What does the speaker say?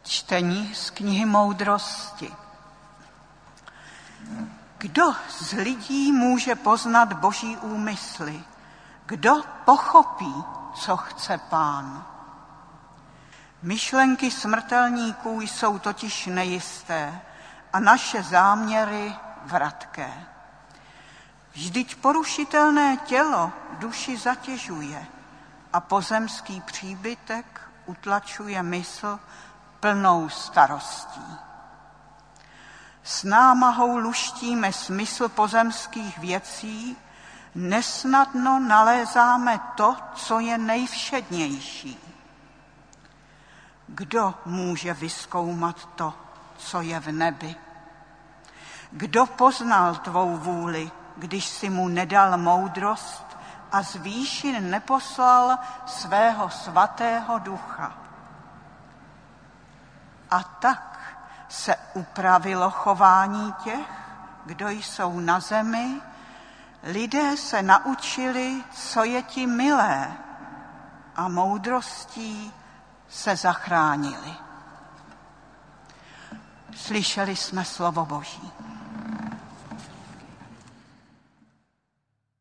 Čtení z knihy Moudrosti. Kdo z lidí může poznat Boží úmysly? Kdo pochopí, co chce Pán? Myšlenky smrtelníků jsou totiž nejisté a naše záměry vratké. Vždyť porušitelné tělo duši zatěžuje a pozemský příbytek utlačuje mysl plnou starostí. S námahou luštíme smysl pozemských věcí, nesnadno nalézáme to, co je nejvšednější. Kdo může vyzkoumat to, co je v nebi? Kdo poznal tvou vůli, když si mu nedal moudrost a z výšin neposlal svého svatého ducha? A tak se upravilo chování těch, kdo jsou na zemi, lidé se naučili, co je ti milé, a moudrostí se zachránili. Slyšeli jsme slovo Boží.